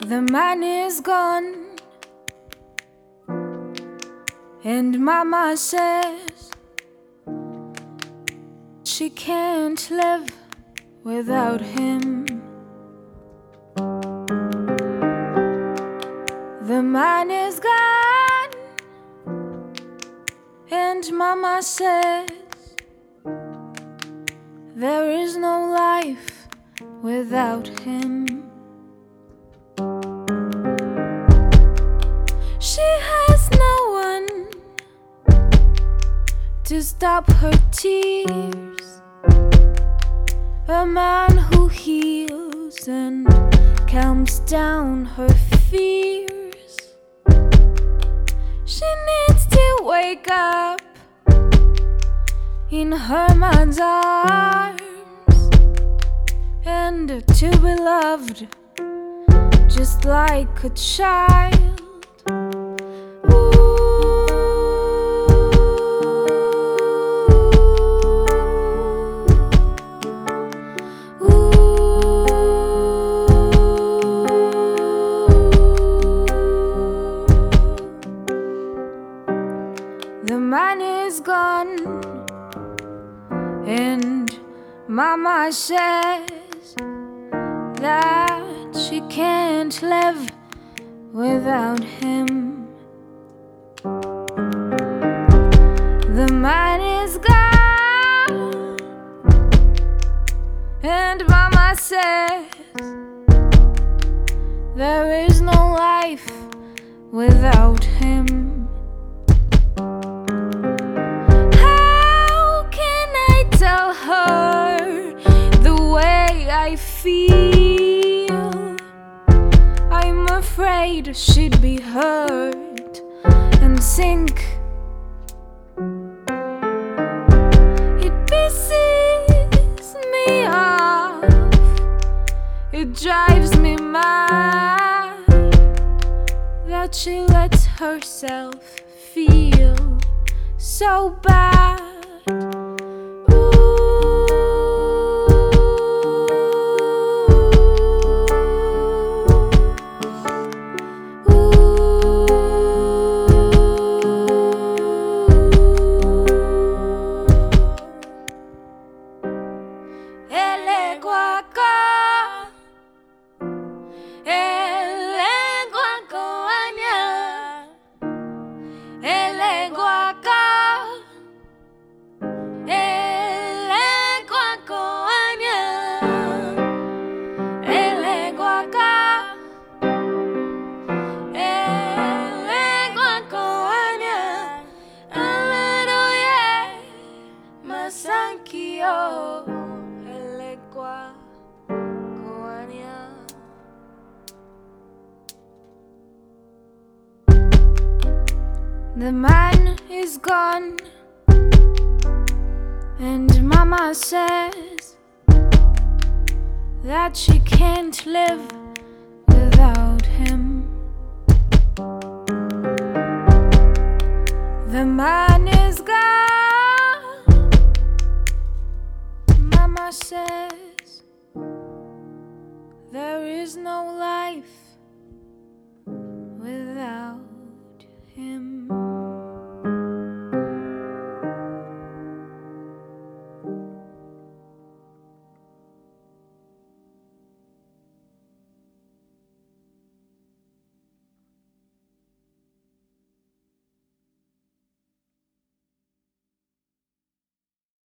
The man is gone, and Mama says she can't live without him. The man is gone, and Mama says there is no life without him. She has no one to stop her tears, a man who heals and calms down her fears. She needs to wake up in her man's arms and to be loved just like a child. The man is gone, and Mama says that she can't live without him. The man is gone, and Mama says there is no life without him. Tell her the way I feel. I'm afraid she'd be hurt and sink. It pisses me off, it drives me mad that she lets herself feel so bad. The man is gone, and Mama says that she can't live without him. The man is gone, Mama says there is no life